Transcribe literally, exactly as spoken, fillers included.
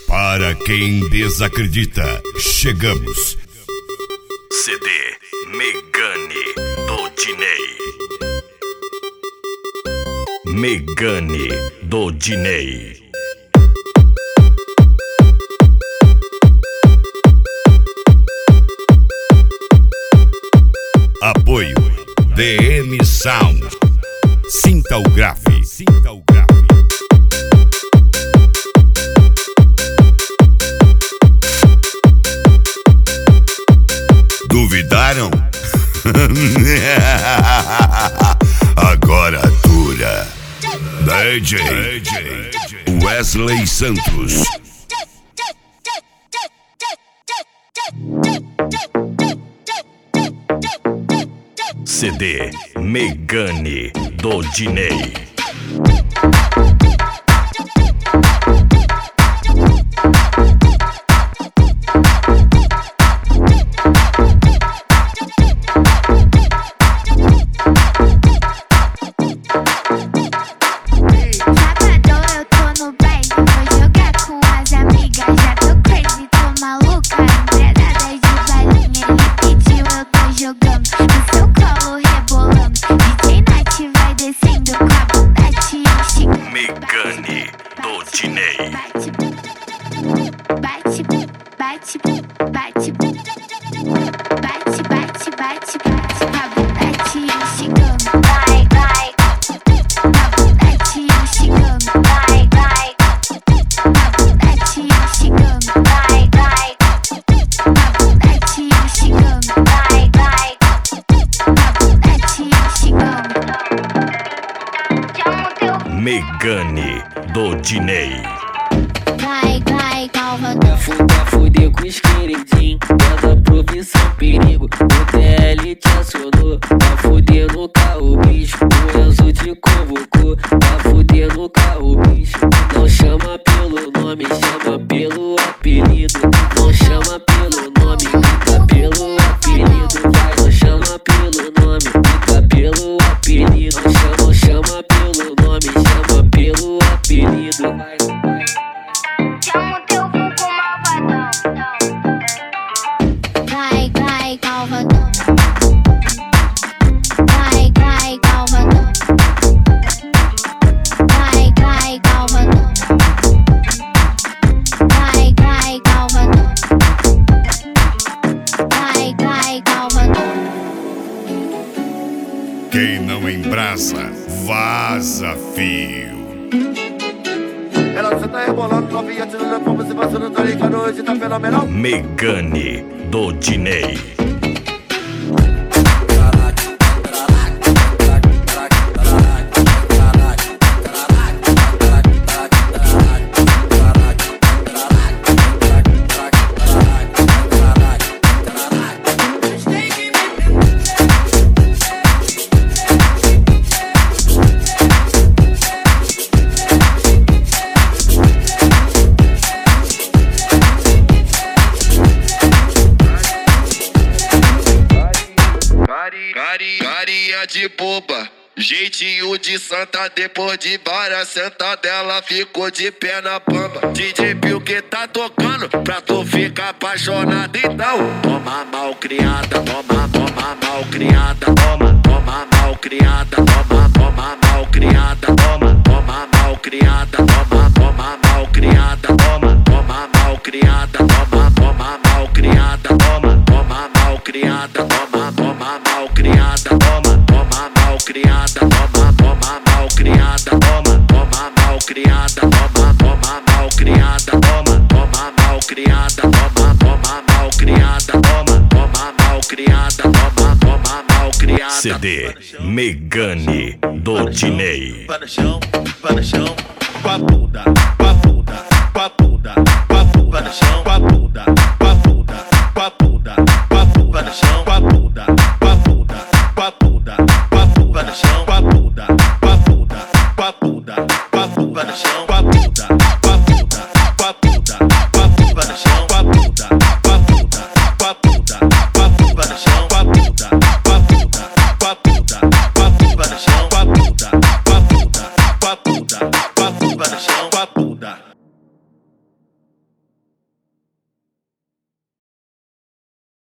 Para quem desacredita, chegamos. C D Megane do Diney. Megane do Diney. Apoio D M Sound. Sinta o grave, sinta o grave. Duvidaram? Agora dura. D J Wesley Santos. C D Megane do Diney. Megane do Diney. Bate, bate, bate, bate, bate, bate, bate, bate, cabulete instigando. Vai, vai, cabulete instigando. Vai, vai, cabulete instigando. Vai, vai, cabulete instigando. Vai, vai, cabulete instigando. Megane do Diney. Vai, vai, calma. Pra fuder, fuder com os queridinhos, toda profissão perigo. O T L te acionou, pra fuder no carro bicho. O Enzo te convocou, pra fuder no carro bicho. Não chama pelo nome, chama pelo apelido. Não chama pelo nome, fica pelo apelido. Vai, não chama pelo nome, fica pelo apelido. Não chama, não chama pelo nome, chama pelo apelido. Vai, vai. Chama o teu vulgo malvadão. Vai, vai, calvadão. Vai, vai, calvadão. Vai, vai, calvadão. Vai, vai, calvadão. Vai, vai, calvadão. Quem não embrasa, vaza, fio. Ela só tá rebolando, novinha tirando fome, se passando, tá ligado, hoje tá fenomenal. Megane do Diney. Carinha de boba, jeitinho de santa. Depois de várias sentadela, ficou de pé na bamba. D J Bill que tá tocando, pra tu ficar apaixonado. Então, toma mal criada, toma, toma mal criada. Toma, toma mal criada, toma, toma mal criada. Toma, toma mal criada, toma, toma mal criada. Toma, toma mal criada, toma, toma mal criada. Toma, toma mal criada, toma, toma mal criada. Toma, toma mal criada, toma, toma mal criada. Toma, toma mal criada, toma, toma mal criada. Toma, toma mal criada, toma, toma mal criada. Toma, toma mal criada, toma, toma mal criada. C D Megane do Diney. Vai no chão, vai no chão, com a bunda, com a bunda.